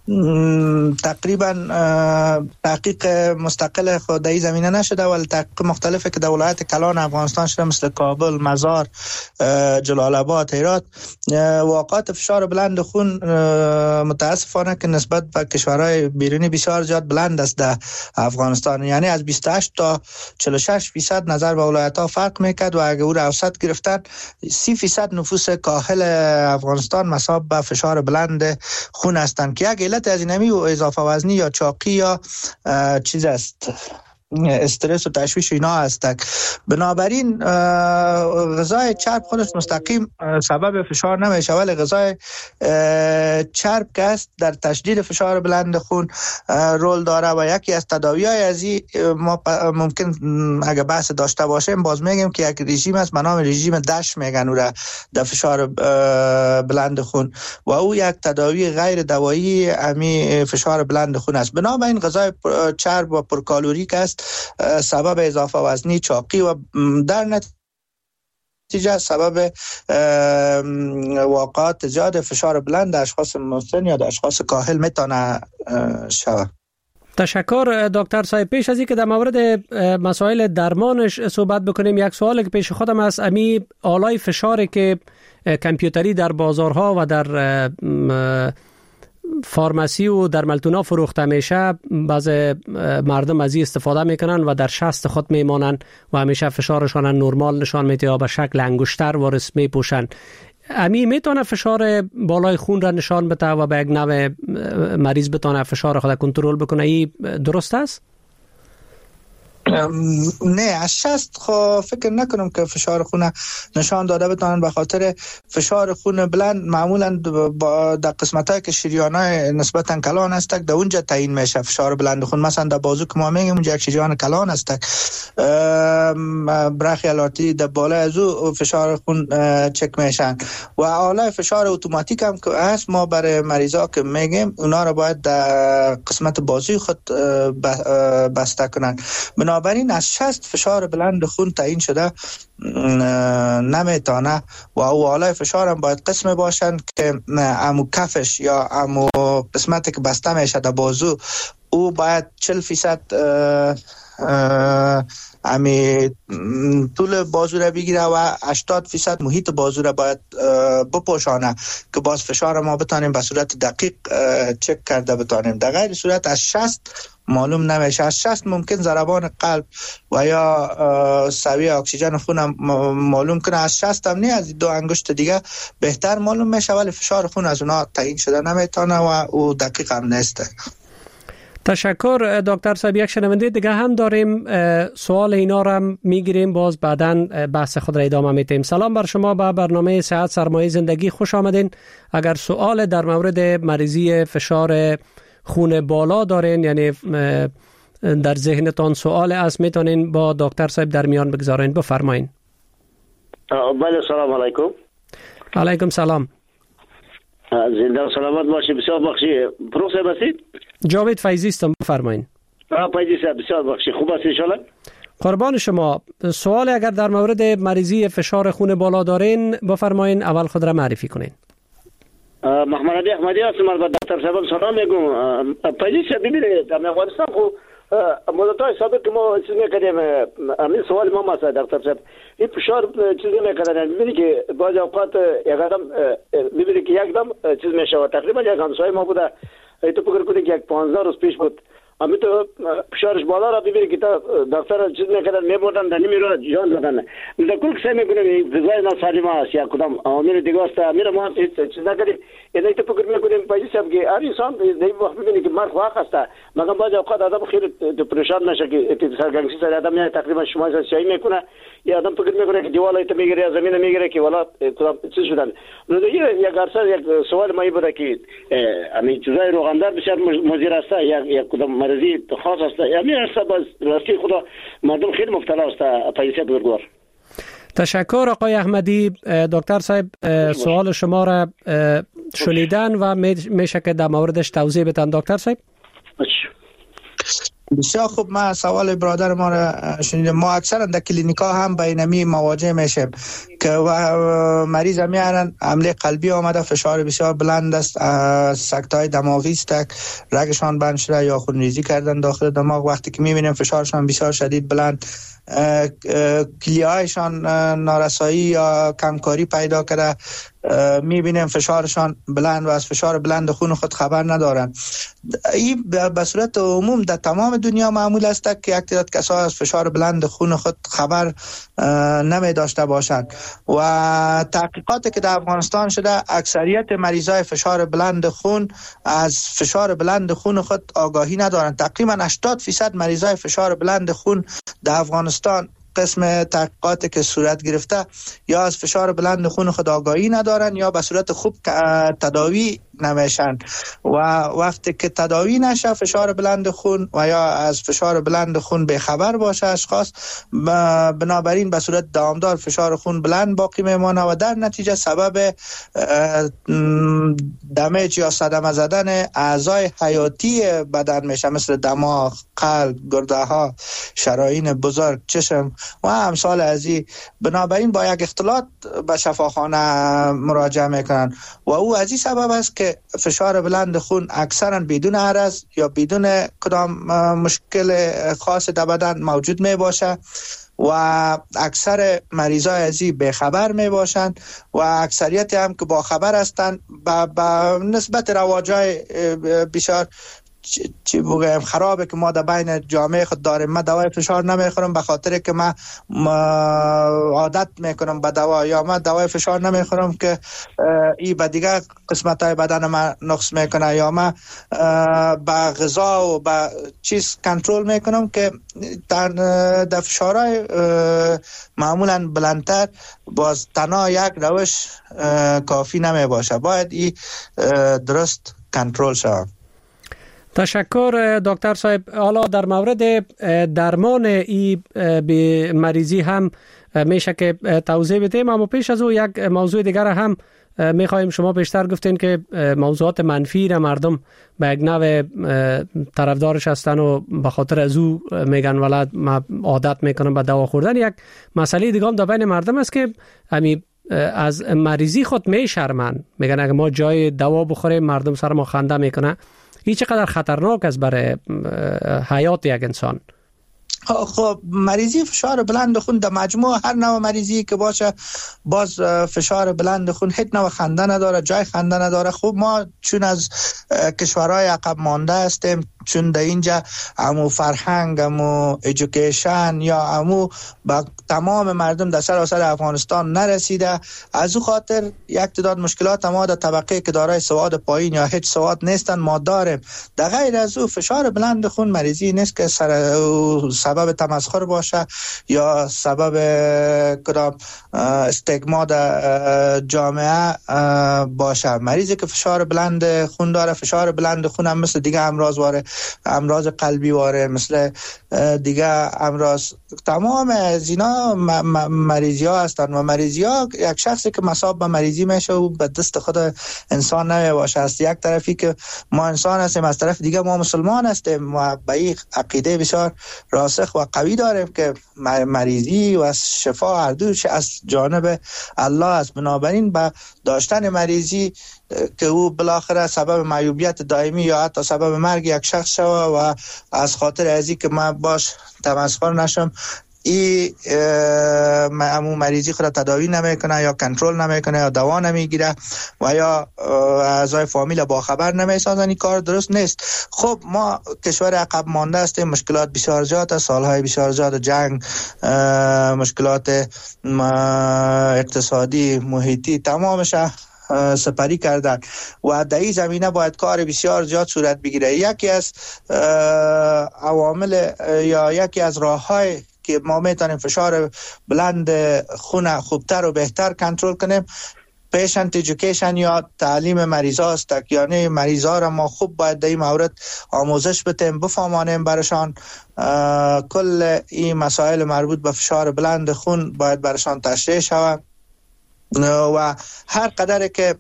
تقریبا تحقیق مستقل خود در زمینه نشده، ولی تحقیق مختلفه که در ولایت کلان افغانستان شده مثل کابل، مزار، جلال آباد، هرات. واقعات فشار بلند خون متاسفانه که نسبت به کشورهای بیرونی بسیار زیاد بلند است در افغانستان، یعنی از 28 تا 46% نظر به ولایت ها فرق میکرد و اگر او را اوسط گرفتن 30% نفوس کاهل افغانستان مصاب به فشار بلند خون هستند که یک علت از اینمی و اضافه وزنی یا چاقی یا چیز است، استرس و تشویش اینا هستند. بنابراین غذای چرب خودش مستقیم سبب فشار نمیشه، ولی غذای چرب که است در تشدید فشار بلند خون رول داره و یکی از تداوی‌های از این ما ممکن اگه بحث داشته باشیم باز میگیم که یک رژیم است به نام رژیم دش میگن او را در فشار بلند خون و او یک تداوی غیر دوایی امی فشار بلند خون است. بنابراین غذای چرب و پرکالوریک است سبب اضافه وزنی، چاقی و در نتیجه سبب واقعات زیاد فشار بلند در اشخاص مسن یا در اشخاص کاهل میتونه شود.
تشکر دکتر صاحب. پیش از اینکه در مورد مسائل درمانش صحبت بکنیم، یک سوالی که پیش خودم است، امی آلای فشاری که کامپیوتری در بازارها و در فارمسی و در ملتونا فروخته میشه، بعض مردم از این استفاده میکنن و در شست خود میمانن و همیشه فشارشان نرمال نشان میده یا به شکل انگشتر وارث میپوشن. امی میتونه فشار بالای خون را نشان بده و به یک نوع مریض بتونه فشار خود کنترل بکنه. این درست است؟
نه، از 60 خب فکر نکنم که فشار خون نشان داده بتونن، به خاطر فشار خون بلند معمولا در قسمتایی که شریانای نسبتا کلان هست در اونجا تعیین میشه فشار بلند خون. مثلا در بازو که ما میگیم اونجا یک شریان کلان هست، برخیال آرتری در بالا از او فشار خون چک میشن و آله فشار اتوماتیک هم که هست ما برای مریضا که میگیم اونا رو باید در قسمت بازوی خود بسته کنن. بنابراین از 60 فشار بلند خون تعیین شده نمیتونه و او آلای فشار هم باید قسم باشن که امو کفش یا امو قسمتی که بسته میشه در بازو او باید 40% امی طول بازو را بگیره و 80% محیط بازو را باید بپوشانه که باز فشار ما بتانیم به صورت دقیق چک کرده بتانیم. در غیر صورت از 60 معلوم نمیشه. از 60 ممکن ضربان قلب و یا سویه اکسیژن خون معلوم کنه، از 60 هم نه، از دو انگشت دیگه بهتر معلوم میشه، ولی فشار خون از اونا تعیین شده نمیتونه و او دقیق هم نیسته.
تشکر دکتر صاحب. یک شنونده دیگه هم داریم، سوال اینا رو هم میگیریم، باز بعداً بحث خود را ادامه میدیم. سلام بر شما، به برنامه صحت سرمایه زندگی خوش آمدین. اگر سوال در مورد مریضی فشار خون بالا دارین، یعنی در ذهنتان سوال است، میتونین با دکتر صاحب در میان بگذارین. بفرمایین.
بله، سلام علیکم.
علیکم سلام.
زنده و سلامت باشید. بسیار بخشی. پروفسور هستید؟
جاوید فیضی هستم. بفرمایین.
فیضی صاحب بسیار بخشی. خوب هستید ان شاء الله؟
قربان شما. سوال اگر در مورد مریضی فشار خون بالا دارین بفرمایین، اول خود را معرفی کنین.
محمد علی احمدی هستم. از دکتر صاحب سلام میگم. پلیس ببینید در افغانستان خو مدت‌های سابق ما چیز می‌کردیم. همین سوال ما است دکتر صاحب. این فشار چیزی می‌کردن. می‌بینی که بعضی اوقات یک آدم می‌بینی که یک دم چیز میشه. تقریبا یک همسایه ما بوده. تو فکر کنید که یک 15 روز پیش بود. امی تو فشارش بالا را ببینی که دکتر چیز میکردن میبردن در نمی رو جان دادن. در کل کسی میکنه غذای ناسالم است یا کدام عوامل دیگه است. امیر ما چیز نکردیم. یعنی تو فکر میکنیم پاییز هم که هر انسان در وقت میبینی که مرد واقع است. مگر بعضی اوقات آدم خیلی پریشان نشه که سرگرمی سر آدم نه تقریبا شما سیاهی میکنه. یا آدم فکر میکنه که دیوار تو میگیره یا زمین میگیره که والا کدام چیز شدن. یک عرصه یک سوال ما بوده که همین چیزای روغندار بسیار مضر است یا کدام مرضی خاص است. همین عرصه باز راستی خدا مردم خیلی مبتلا است پاییسه بزرگوار.
تشکر آقای احمدی. دکتر صاحب سوال شما را شنیدن و میشه که در موردش توضیح بدن دکتر صاحب؟
بسیار خوب. ما سوال برادر ما را شنیدم. ما اکثرا در کلینیکا هم با اینمی مواجه میشیم که مریض میارن حمله قلبی آمده، فشار بسیار بلند است، سکته‌های دماغی است، رگشان بند شده یا خونریزی کردن داخل دماغ. وقتی که میبینیم فشارشان بسیار شدید بلند، کلیه‌هایشان نارسایی یا کمکاری پیدا کرده، میبینیم فشارشان بلند و از فشار بلند خون خود خبر ندارن. این به صورت عموم در تمام دنیا معمول است که یک تعداد کسا از فشار بلند خون خود خبر نمی داشته باشند و تحقیقاتی که در افغانستان شده اکثریت مریضای فشار بلند خون از فشار بلند خون خود آگاهی ندارند. تقریبا 80% مریضای فشار بلند خون در افغانستان قسم تحقیقاتی که صورت گرفته یا از فشار بلند خون خود آگاهی ندارن یا به صورت خوب تداوی نمیشن و وقتی که تداوی نشه فشار بلند خون و یا از فشار بلند خون بیخبر باشه اشخاص، بنابراین به صورت دوامدار فشار خون بلند باقی میمانه و در نتیجه سبب دمیج یا صدمه زدن اعضای حیاتی بدن میشه، مثل دماغ، قلب، گرده ها، شرايين بزرگ، چشم و امثال از این. بنابراین با یک اختلاط به شفاخانه مراجعه میکنن و او از این سبب است که فشار بلند خون اکثرا بدون عرض یا بدون کدام مشکل خاص در بدن موجود می باشه و اکثر مریضای از این بخبر می باشند و اکثریت هم که با خبر هستند با نسبت رواجای بسیار چی بگم خرابه که ما در بین جامعه خود داریم. من دوای فشار نمیخورم به خاطر که من عادت میکنم به دوا، یا من دوای فشار نمیخورم که ای به دیگه قسمت های بدن من نقص میکنه، یا من به غذا و به چیز کنترل میکنم که در فشارهای معمولا بلندتر باز تنها یک روش کافی نمی باشه، باید ای درست کنترل شود.
تشکر دکتر صاحب. حالا در مورد درمان ای مریضی هم میشه که توضیح بدیم، اما پیش از او یک موضوع دیگر هم میخوایم. شما بیشتر گفتین که موضوعات منفی را مردم به یک نوع طرفدارش هستن و به خاطر از او میگن ولد ما عادت میکنم به دوا خوردن. یک مسئله دیگه هم در بین مردم است که همین از مریضی خود میشرمن، میگن اگه ما جای دوا بخوریم مردم سر ما خنده میکنه. این چقدر خطرناک است برای حیات یک انسان؟
خب مریضی فشار بلند خون در مجموع هر نوع مریضی که باشه باز فشار بلند خون هیچ نوع خنده نداره، جای خنده نداره. خب ما چون از کشورهای عقب مانده هستیم، چون در اینجا امو فرهنگ، امو ایژوکیشن یا امو با تمام مردم در سراسر افغانستان نرسیده، از او خاطر یک تعداد مشکلات ما در طبقه که دارای سواد پایین یا هیچ سواد نیستن ما داریم. در غیر از او فشار بلند خون مریضی نیست که سبب تمسخر باشه یا سبب کدام استگما در جامعه باشه. مریضی که فشار بلند خون داره، فشار بلند خون هم مثل دیگه امراض قلبی واره، مثل دیگه امراض، تمام از اینا مریضی ها هستن و مریضی ها یک شخصی که مصاب به مریضی میشه و به دست خود انسان نمی باشه. از یک طرفی که ما انسان هستیم، از طرف دیگه ما مسلمان هستیم و به این عقیده بسیار راسخ و قوی داریم که مریضی و شفا هر دوش از جانب الله است. بنابراین به داشتن مریضی که او بالاخره سبب معیوبیت دائمی یا حتی سبب مرگ یک شخص شوه و از خاطر ازی که من باش تمسخر نشم همون مریضی خود تداوی نمیکنه یا کنترل نمیکنه یا دوا نمیگیره و یا اعضای فامیل با خبر نمیسازن، این کار درست نیست. خب ما کشور عقب مانده هستیم، مشکلات بسیار زیاد است، سالهای بسیار زیاد جنگ، مشکلات اقتصادی، محیطی تمامش سپری کردن و در این زمینه باید کار بسیار زیاد صورت بگیره. یکی از عوامل یا یکی از راه‌های که ما میتونیم فشار بلند خون خوبتر و بهتر کنترل کنیم پیشنت ایژوکیشن یا تعلیم مریضا است. یعنی مریضا را ما خوب باید در این مورد آموزش بدیم، بفهمانیم برشان کل این مسائل مربوط به فشار بلند خون باید برشان تشریح شود و هر قدر که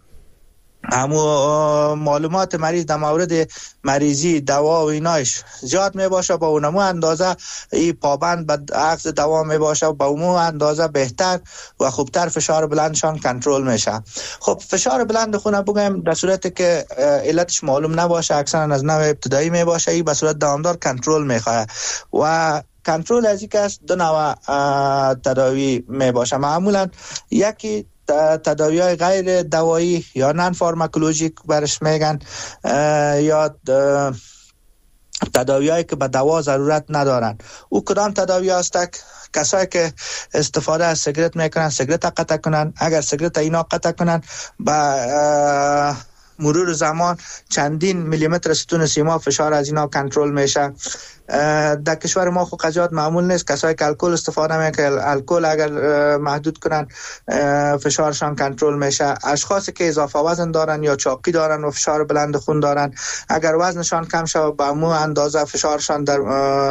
معلومات مریض در مورد مریضی دوا و اینایش زیاد می باشه با اونمو اندازه این پابند به اخذ دوا می باشه با اونمو اندازه بهتر و خوبتر فشار بلندشان کنترل میشه. خب فشار بلند خون بگم در صورتی که علتش معلوم نباشه اکثرا از نوع ابتدایی می باشه، این به صورت دوامدار کنترل میخواه و کنترل از یک از دو نوع تداوی می باشه. معمولا یکی تداوی‌های غیر دوایی یا نان فارماکولوژیک برش میگن یا تداوی‌هایی که به دوا ضرورت ندارن. او کدام تداوی هست؟ کسایی که استفاده از سیگرت میکنن سیگرت قطع کنن، اگر سیگرت اینا قطع کنن با مرور زمان چندین میلیمتر ستون سیما فشار از اینا کنترل میشه. در کشور ما خود قضیات معمول نیست. کسایی که الکل استفاده میکنن الکل اگر محدود کنن فشارشان کنترل میشه. اشخاصی که اضافه وزن دارن یا چاقی دارن و فشار بلند خون دارن اگر وزنشان کم شود به مو اندازه فشارشان در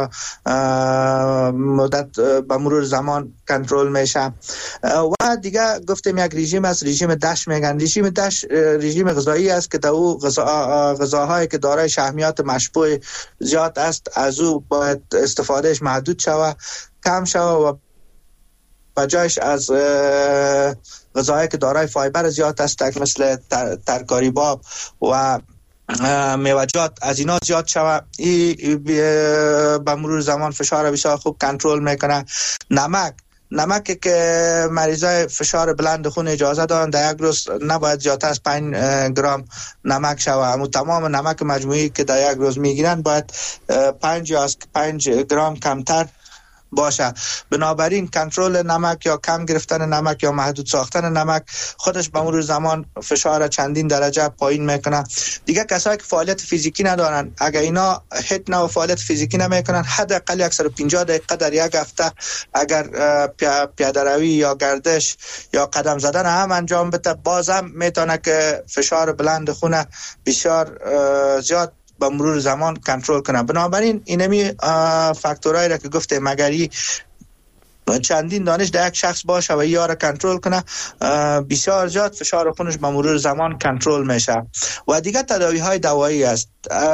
مدت به مرور زمان کنترل میشه. و دیگه گفتیم یک رژیم است، رژیم دش میگن. رژیم دش رژیم غذایی است که در او غذاهایی که دارای شحمیات مشبوع زیاد است از او باید استفادهش محدود شود، کم شود و بجایش از غذاهایی که دارای فایبر زیاد است مثل ترکاری باب و میوه‌جات از اینا زیاد شود. این به مرور زمان فشار بسیار خوب کنترل میکنه. نمک که مریضای فشار بلند خون اجازه دارن در یک روز نباید زیادتر از 5 گرم نمک شود. اما تمام نمک مجموعی که در یک روز میگیرن باید 5 گرم کمتر باشه. بنابراین کنترل نمک یا کم گرفتن نمک یا محدود ساختن نمک خودش به مرور زمان فشار چندین درجه پایین میکنه. دیگه کسایی که فعالیت فیزیکی ندارن اگر اینا هیچ نوع فعالیت فیزیکی نمیکنن حداقل 150 دقیقه در یک هفته اگر پیاده روی یا گردش یا قدم زدن هم انجام بده بازم میتونه که فشار بلند خون بسیار زیاد با مرور زمان کنترل کنن. بنابراین اینمی فاکتورایی را که گفتیم مگری چندین دانش در یک شخص باشه و یاره کنترل کنه بسیار زیاد فشار خونش با مرور زمان کنترل میشه. و دیگه تداوی های دوایی است.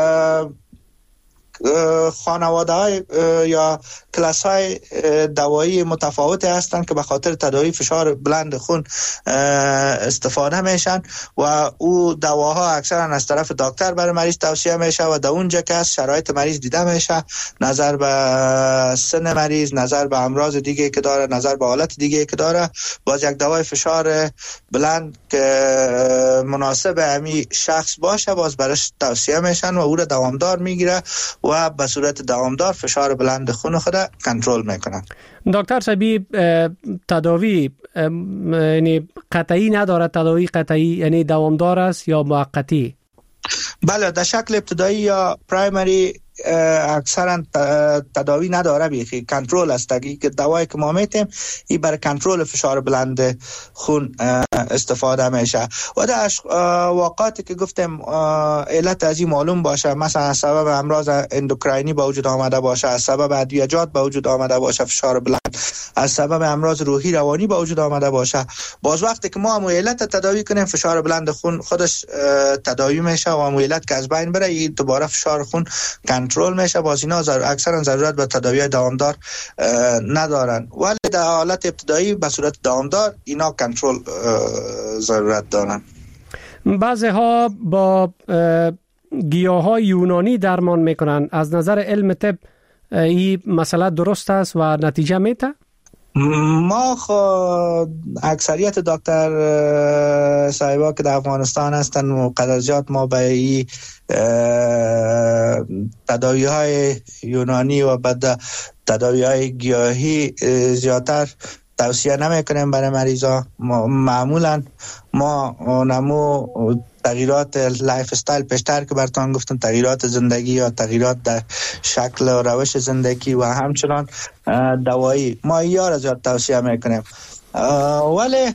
خانواده های یا کلاس های دوایی متفاوت هستند که به خاطر تداوی فشار بلند خون استفاده میشن و او دواها اکثرا از طرف دکتر برای مریض توصیه میشه و در اونجا که از شرایط مریض دیده میشه، نظر به سن مریض، نظر به امراض دیگه که داره، نظر به حالت دیگه که داره، باز یک دوای فشار بلند که مناسب همین شخص باشه باز برش توصیه میشن و او را دوامدار میگیره و به صورت دوامدار فشار بلند خون خود کنترل میکنن.
دکتر سبیب، تداوی یعنی قطعی نداره؟ تداوی قطعی یعنی دوامدار است یا موقتی؟
بله، در شکل ابتدایی یا پرایمری اکثرا تداوی نداره، بیخی کنترل است. که دوایی که ما میتیم این برای کنترل فشار بلند خون استفاده میشه و در واقعاتی که گفتیم علت از این معلوم باشه، مثلا از سبب امراض اندوکراینی به وجود آمده باشه، از سبب ادویه‌جات به وجود آمده باشه فشار بلند، از سبب امراض روحی روانی به وجود آمده باشه، باز وقتی که ما هم علت تداوی کنیم فشار بلند خون خودش تداوی میشه و هم علت که از بین بره دوباره فشار خون کنترل کنترل میشه. باز اینا اکثرا ضرورت به تداوی دوامدار ندارن، ولی در حالت ابتدایی به صورت دوامدار اینا کنترل ضرورت دارن.
بعضی ها با گیاهای یونانی درمان میکنن. از نظر علم طب این مسئله درست است و نتیجه میده؟
ما اکثریت دکتر صاحبا که در افغانستان هستن و قدرزیات ما به این تداوی های یونانی و بعد تداوی های گیاهی زیادتر توصیه نمی کنیم برای مریضا. معمولا ما نمو تغییرات لایف استایل پیشتر که براتون گفتم، تغییرات زندگی یا تغییرات در شکل و روش زندگی و همچنان دوایی ما یا را زیاد توصیه میکنیم. ولی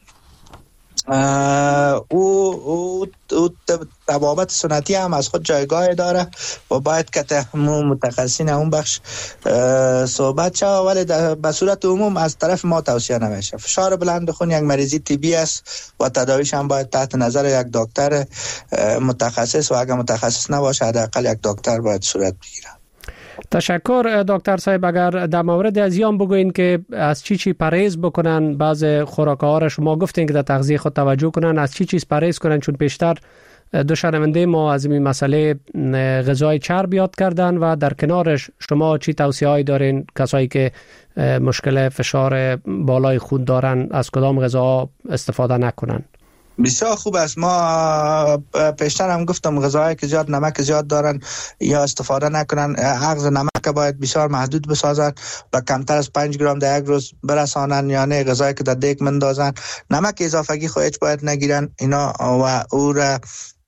او طبابت سنتی هم از خود جایگاه داره و باید که متخصصین اون بخش صحبت شد، ولی به صورت عموم از طرف ما توصیه نمیشه. فشار بلند خون یک مریضی طبی است و تداویش هم باید تحت نظر یک دکتر متخصص و اگر متخصص نباشه حداقل یک دکتر باید صورت بگیره.
تشکر دکتر صاحب. اگر در مورد از یام بگوین که از چی پرهیز بکنن، بعض خوراک‌ها را شما گفتین که در تغذیه خود توجه کنن، از چی چیز پرهیز کنن؟ چون پیشتر دو شنونده ما از این مسئله غذای چرب یاد کردن و در کنارش شما چی توصیه‌ای دارین کسایی که مشکل فشار بالای خون دارن از کدام غذاها استفاده نکنن؟
بسیار خوب است. ما پیشتر هم گفتم غذاهایی که زیاد نمک زیاد دارن یا استفاده نکنن. اخذ نمک باید بسیار محدود بسازن و کمتر از 5 گرم در یک روز برسانن، یعنی غذایی که در دیگ مندازن. نمک اضافگی خو هیچ باید نگیرن اینا و او را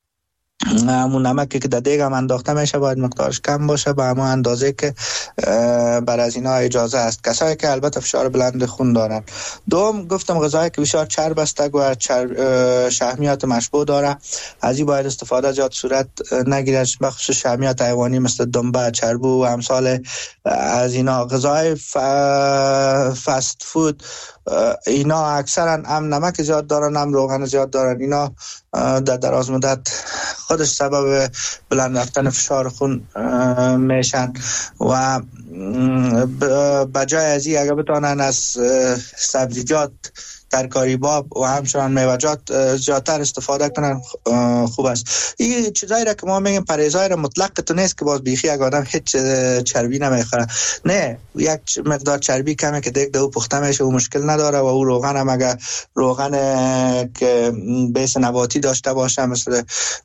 همون نمکی که در دیگ هم انداخته میشه باید مقدارش کم باشه به همون اندازه که بر از اینا اجازه است. کسایی که البته فشار بلند خون دارن. دوم گفتم غذایی که بسیار چرب است و شحمیات مشبوع داره، از این باید استفاده زیاد صورت نگیرد، بخصوص شحمیات حیوانی مثل دنبه، چربو و امثال از اینا. غذای فست فود اینا اکثرا هم نمک زیاد دارن هم روغن زیاد دارن. اینا در دراز مدت خودش سبب بلند رفتن فشار خون میشن و بجای از این اگر بتونن از سبزیجات، ترکاری باب و همچنان میوه‌جات زیادتر استفاده کنن خوب است. این چیزایی را که ما میگیم پرهیزای را مطلق تو نیست که باز بیخی یک آدم هیچ چربی نمیخوره. نه، یک مقدار چربی کمه که دیگه او پخته میشه و مشکل نداره و او روغن هم اگر روغن که بیس نباتی داشته باشه مثل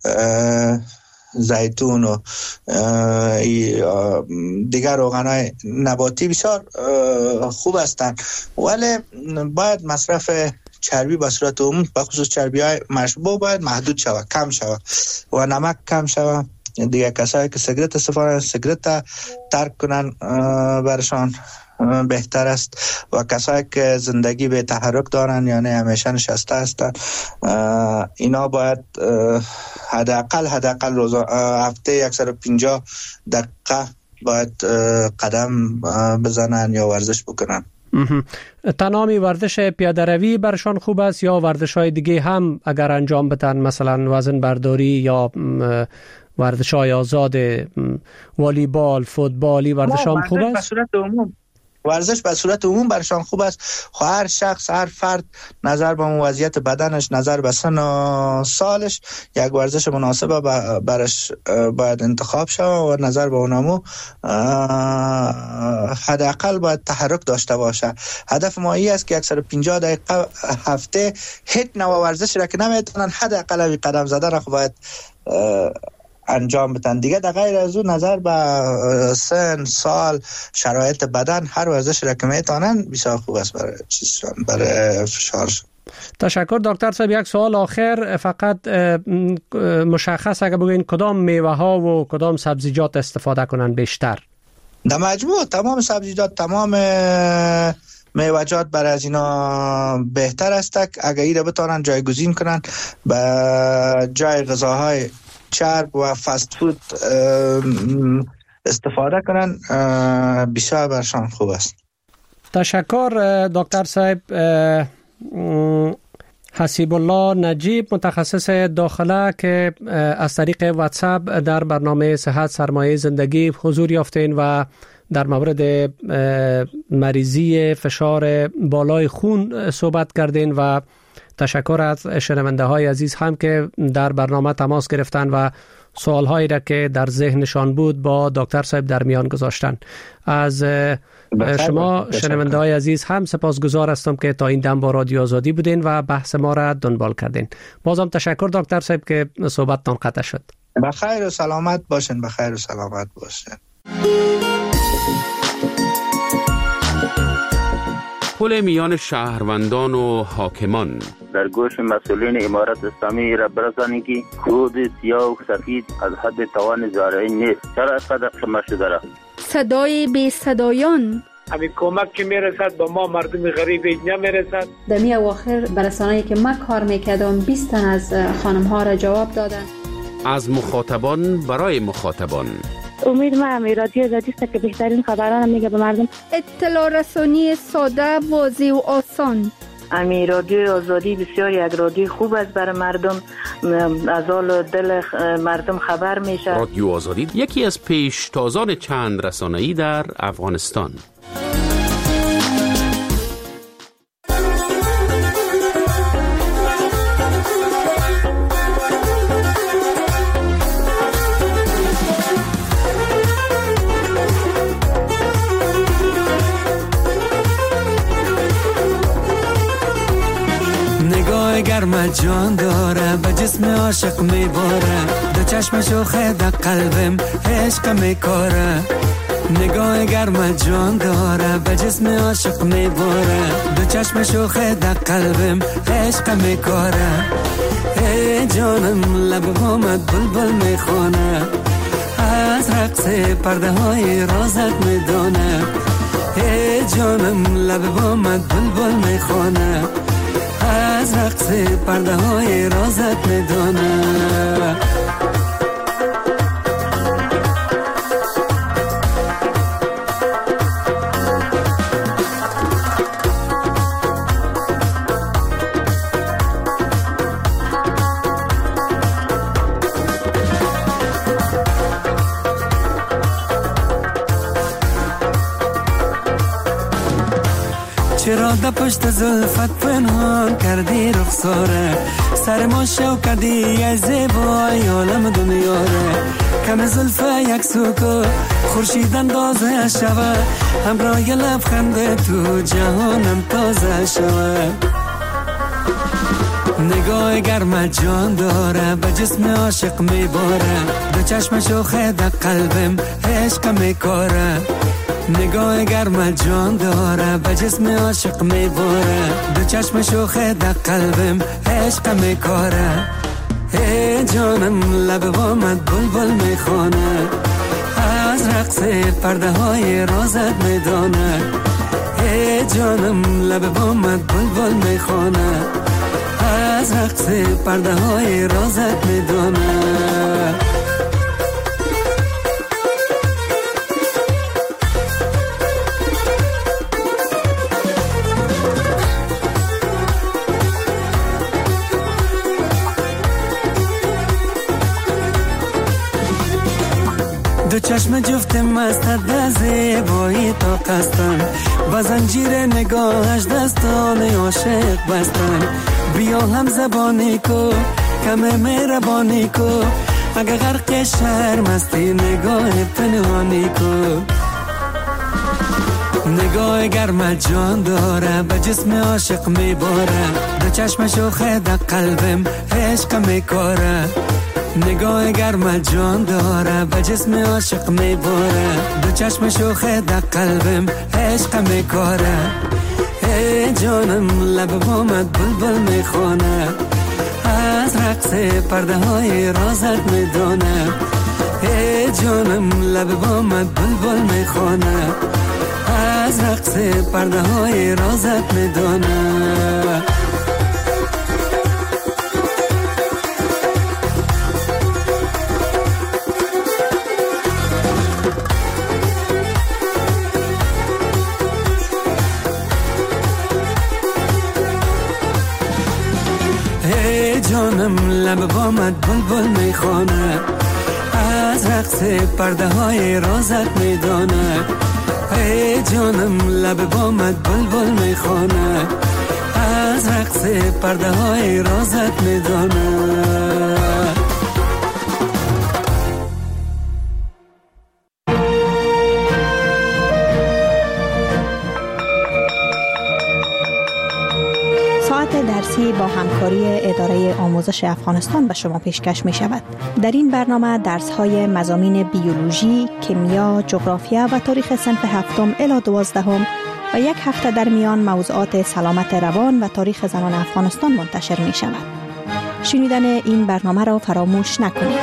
زیتون و دیگر روغن‌های نباتی بسیار خوب هستند، ولی باید مصرف چربی به صورت عموم به خصوص چربی‌های مشبوع باید محدود شود، کم شود و نمک کم شود. دیگر کسایی که سیگرت استفاده سیگرت ترک کنن برشان بهتر است و کسایی که زندگی به تحرک دارن یعنی همیشه نشسته هستن اینا باید حداقل روز هفته 150 دقیقه باید قدم بزنن یا ورزش بکنن.
تنها ورزش پیاده روی برشان خوب است یا ورزش های دیگه هم اگر انجام بدن، مثلا وزن برداری یا ورزش های آزاد، والیبال، فوتبالی ورزش هم خوب است؟
ورزش به صورت عموم برشان خوب است. هر شخص، هر فرد نظر به وضعیت بدنش، نظر به سن و سالش یک ورزش مناسب برش باید انتخاب شود و نظر به اونمو حداقل باید تحرک داشته باشه. هدف ما این است که 150 دقیقه هفته هیچ نوع ورزش را که نمیتونن حداقل قدم زدن خو باید انجام بدن. دیگه در غیر از اون نظر به سن، سال، شرایط بدن هر ورزش را که میتونن بسیار خوب است برای فشار.
تشکر دکتر صاحب. یک سوال آخر فقط مشخص اگه بگوین کدام میوه ها و کدام سبزیجات استفاده کنن بیشتر؟
در مجموع تمام سبزیجات، تمام میوه‌جات برای از اینا بهتر است اگر ایره بتونن جایگزین کنن به جای غذاهای چرب و فست فود استفاده کنن بسیار برشان خوب است.
تشکر دکتر صاحب. حسیب الله نجیب، متخصص داخله که از طریق واتساپ در برنامه صحت سرمایه زندگی حضور یافتین و در مورد مریضی فشار بالای خون صحبت کردین و تشکر از شنونده های عزیز هم که در برنامه تماس گرفتن و سوال هایی را که در ذهنشان بود با دکتر صاحب در میان گذاشتن. از شما شنونده های عزیز هم سپاسگزار هستم که تا این دم با رادیو آزادی بودین و بحث ما را دنبال کردین. بازم تشکر دکتر صاحب که صحبتتان قطع شد.
بخیر و سلامت باشین. بخیر و سلامت باشین.
پل میان شهروندان و حاکمان
در گوش مسئولین امارت اسلامی را برسانید که خود سیاه و سفید از حد توان زارعین نیست. چرا از قدر شما شده را؟
صدای بی صدایان،
همین کمک که میرسد با ما مردم غریب نمیرسد.
در می اواخر برسانه‌ای که من کار میکردم 20 تن از خانم ها را جواب دادن.
از مخاطبان برای مخاطبان.
امید ما رادیو آزادی است که بهترین خبران میگه به مردم.
اطلاع رسانی ساده، واضح و آسان.
امی رادیو آزادی بسیار یک رادیو خوب است برای مردم، از حال دل مردم خبر میشه.
رادیو آزادی یکی از پیشتازان چند رسانه‌ای در افغانستان.
گرم جان داره به جسم عاشق میباره، دو چشمشو خیده قلبم عشق میکاره. نگاه گرم جان داره به جسم عاشق میباره، دو چشمشو خیده قلبم عشق میکاره. ای جانم لب بامت بلبل میخونه، از رقص پرده های رازت میدونه. ای جانم لب بامت بلبل میخونه، از رقص پرده های رازت میدونه. چرا در پشت زلفت پنهان کردی رخساره، سر ما شو کردی ای زیبای عالم دنیاره. کم زلفه یک سوکو خورشید اندازه شوه، همراه لبخند تو جهانم تازه شوه. نگاه گرم جان داره به جسم عاشق میباره، دو چشمشو خیده قلبم عشق میکاره. نگاه گرم جان داره به جسم عاشق میباره، دو چشمشو خیده قلبم عشق میکاره. ای جانم لب بامت بلبل میخونه، از رقص پرده های رازت میدونه. ای جانم لب بامت بلبل میخونه، از رقص پرده های رازت میدونه. دو چشم جفت مست در زیبایی تا قستن، با زنجیر نگاهش دستان عاشق بستن. بیا هم زبانی کو کم مهربانی کو، اگه غرق شرم هستی نگاه پنهانی کو. نگاه گرم جان داره به جسم عاشق میباره، دو چشمشو خیده قلبم عشق میکاره. نگاه گرم جان داره به جسم عاشق میباره، دو چشمشو خیده قلبم عشق میکاره. ای جانم لب بامت بلبل میخونه، از رقص پرده های رازت میدونه. ای جانم لب بامت بلبل میخونه، از رقص پرده های رازت میدونه. جانم لب بامت بلبل میخواند، از رقص پرده های رازت میداند. ای جانم لب بامت بلبل میخواند، از رقص پرده های رازت میداند.
درسی با همکاری اداره آموزش افغانستان به شما پیشکش می شود. در این برنامه درس های مضامین بیولوژی، کیمیا، جغرافیا و تاریخ صنف 7 الی 12 و یک هفته در میان موضوعات سلامت روان و تاریخ زنان افغانستان منتشر می شود. شنیدن این برنامه را فراموش نکنید.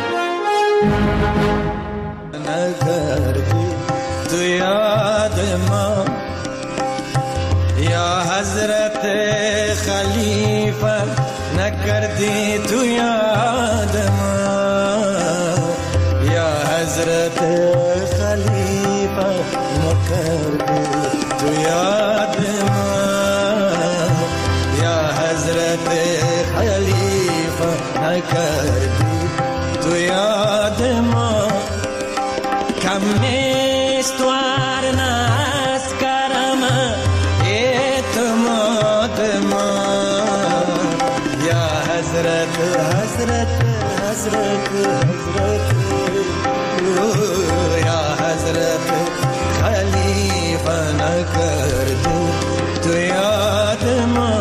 یا حضرت خلیفہ نہ کردی تو یاد ماں، یا حضرت خلیفہ نہ کردی تو یاد ماں، یا حضرت خلیفہ نہ کردی تو یاد ماں. کم نیستوار ناس کرم اعتماد ماں، یا حضرت حضرت حضرت حضرت یا حضرت خلیفہ نہ کر دو تو یاد ماں.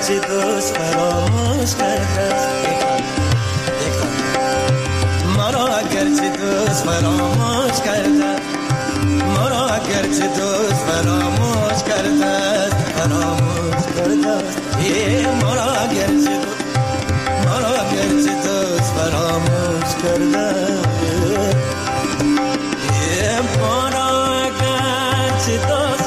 اگرچه دوست فراموش کرده مرا اگرچه دوست فراموش کرده مرا اگرچه دوست فراموش کرده فراموش کرده مرا اگرچه دوست فراموش کرده مرا اگرچه دوست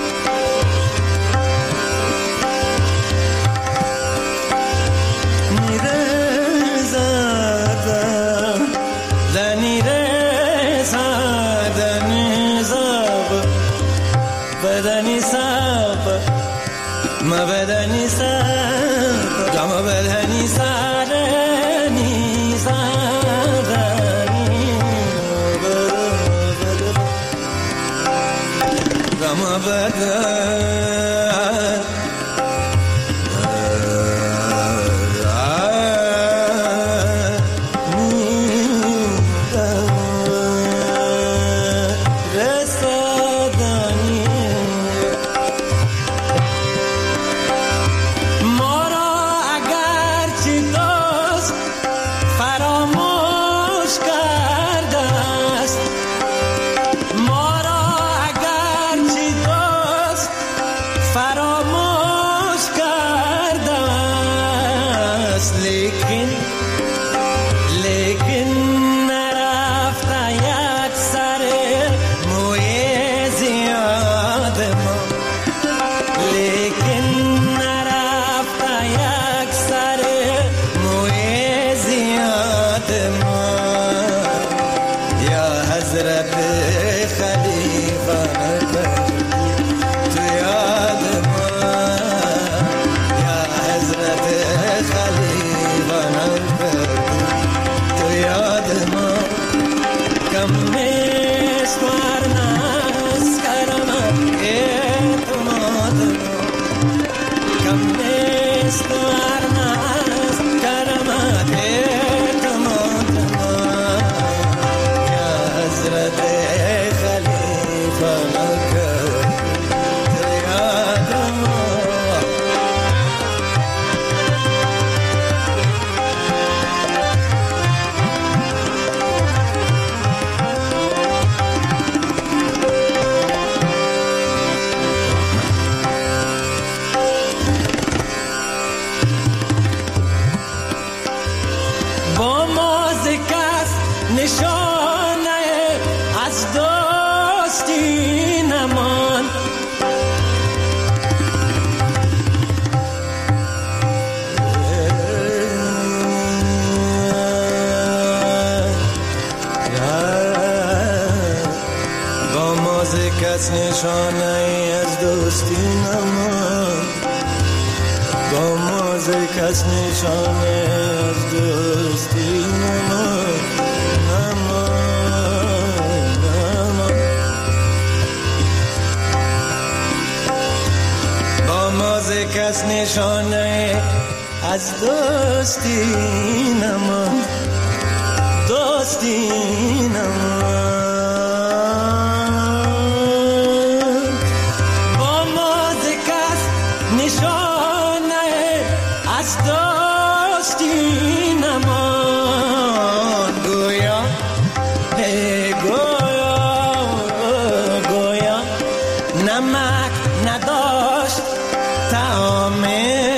بدني ساب ما بدني ساب جام بدني سادني سادني جام بدني کس نشانه از دوستی نمان با ماز کس نشانه از دوستی نمان با ماز کس نشانه از دوستی نمان دوستی نمان نمک نداشت طعام